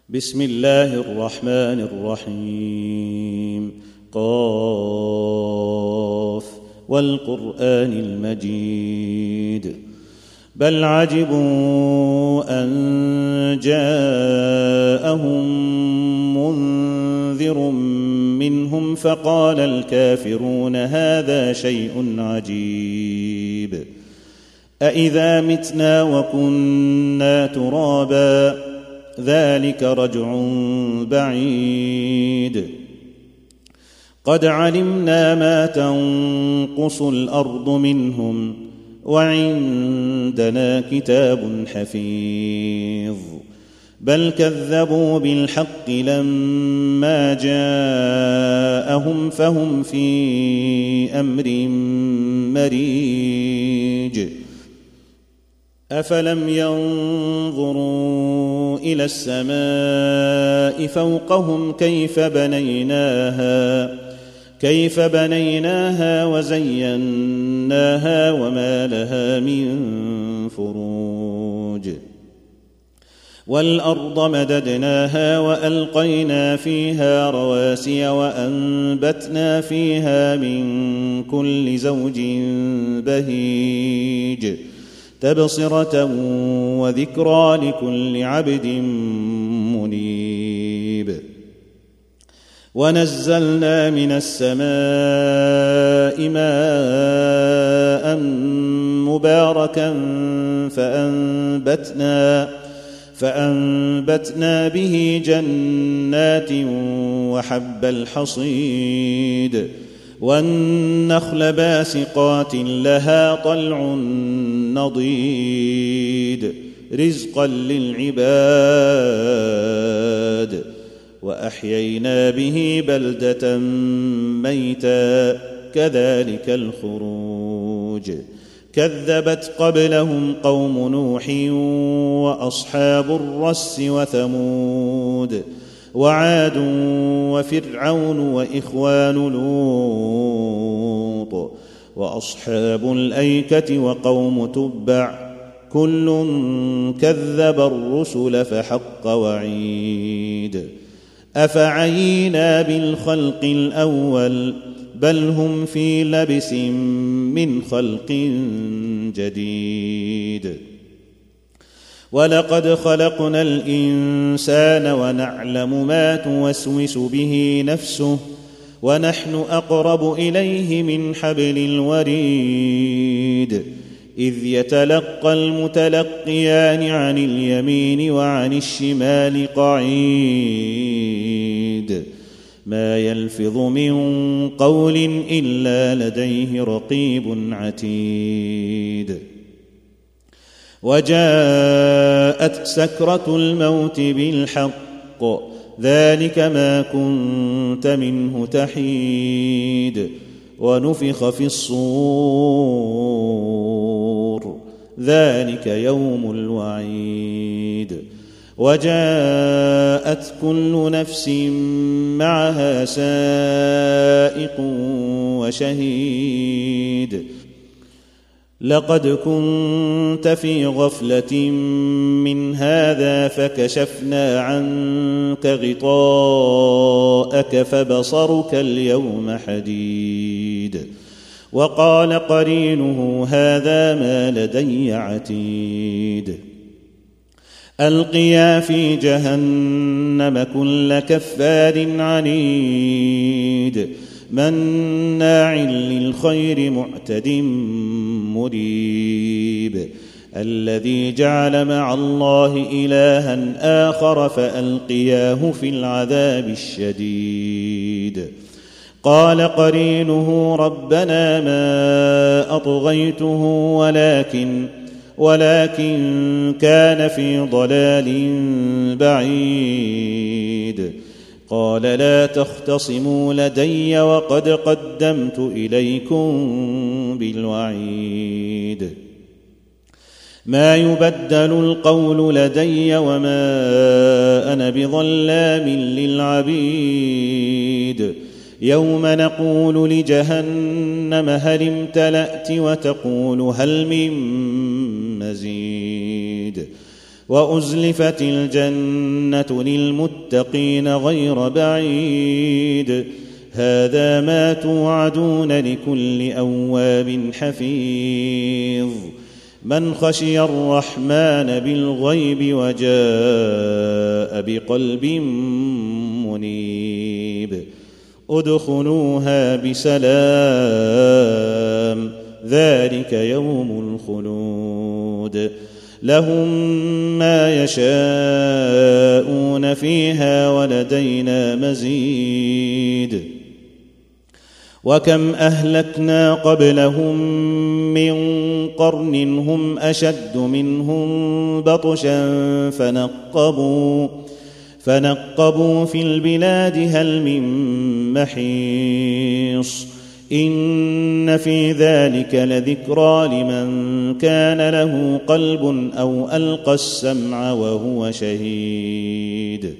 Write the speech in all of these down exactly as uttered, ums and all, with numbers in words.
بسم الله الرحمن الرحيم. قاف والقرآن المجيد. بل عجبوا أن جاءهم منذر منهم فقال الكافرون هذا شيء عجيب. أإذا متنا وكنا ترابا ذلك رجع بعيد. قد علمنا ما تنقص الأرض منهم وعندنا كتاب حفيظ. بل كذبوا بالحق لما جاءهم فهم في أمر مريج. أفلم ينظروا إلى السماء فوقهم كيف بنيناها كيف بنيناها وزيناها وما لها من فروج. والأرض مددناها وألقينا فيها رواسي وأنبتنا فيها من كل زوج بهيج تبصرة وذكرى لكل عبد منيب. ونزلنا من السماء ماء مباركا فأنبتنا, فأنبتنا به جنات وحب الحصيد والنخل باسقات لها طلع نضيد رزقا للعباد. وأحيينا به بلدة ميتا كذلك الخروج. كذبت قبلهم قوم نوح وأصحاب الرس وثمود وعاد وفرعون وإخوان لوط وأصحاب الأيكة وقوم تبع كل كذب الرسل فحق وعيد. أفعينا بالخلق الأول بل هم في لبس من خلق جديد. ولقد خلقنا الإنسان ونعلم ما توسوس به نفسه ونحن أقرب إليه من حبل الوريد. إذ يتلقى المتلقيان عن اليمين وعن الشمال قعيد. ما يلفظ من قول إلا لديه رقيب عتيد. وجاءت سكرة الموت بالحق ذلك ما كنت منه تحيد. ونفخ في الصور ذلك يوم الوعيد. وجاءت كل نفس معها سائق وشهيد. لقد كنت في غفلة من هذا فكشفنا عنك غطاءك فبصرك اليوم حديد. وقال قرينه هذا ما لدي عتيد. ألقيا في جهنم كل كفار عنيد مناع للخير معتد مريب. الذي جعل مع الله إلها آخر فألقياه في العذاب الشديد. قال قرينه ربنا ما أطغيته ولكن ولكن كان في ضلال بعيد. قال لا تختصموا لدي وقد قدمت إليكم بالوعيد. ما يبدل القول لدي وما أنا بظلام للعبيد. يوم نقول لجهنم هل امتلأت وتقول هل من مزيد وأزلفت الجنة للمتقين غير بعيد هذا ما توعدون لكل أواب حفيظ من خشي الرحمن بالغيب وجاء بقلب منيب ادخلوها بسلام ذلك يوم الخلود لهم ما يشاءون فيها ولدينا مزيد وكم أهلكنا قبلهم من قرن هم أشد منهم بطشا فنقبوا فنقبوا في البلاد هل من محيص إن في ذلك لذكرى لمن كان له قلب أو ألقى السمع وهو شهيد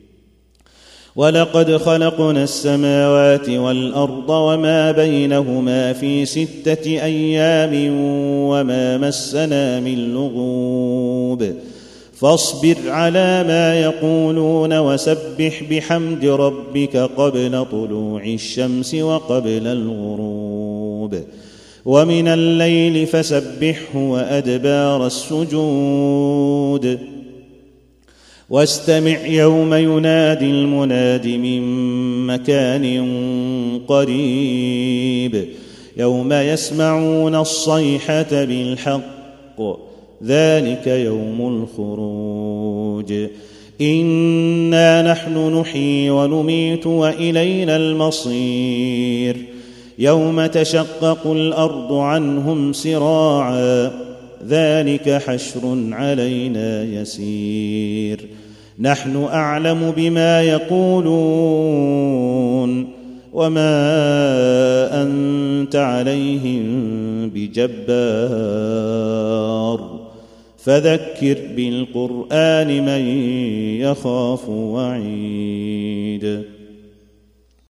ولقد خلقنا السماوات والأرض وما بينهما في ستة أيام وما مسنا من لغوب فاصبر على ما يقولون وسبح بحمد ربك قبل طلوع الشمس وقبل الغروب ومن الليل فسبحه وأدبار السجود واستمع يوم ينادي المناد من مكان قريب يوم يسمعون الصيحة بالحق ذلك يوم الخروج إنا نحن نحيي ونميت وإلينا المصير يوم تشقق الأرض عنهم سراعا ذلك حشر علينا يسير نحن أعلم بما يقولون وما أنت عليهم بجبار فذكر بالقرآن من يخاف وعيد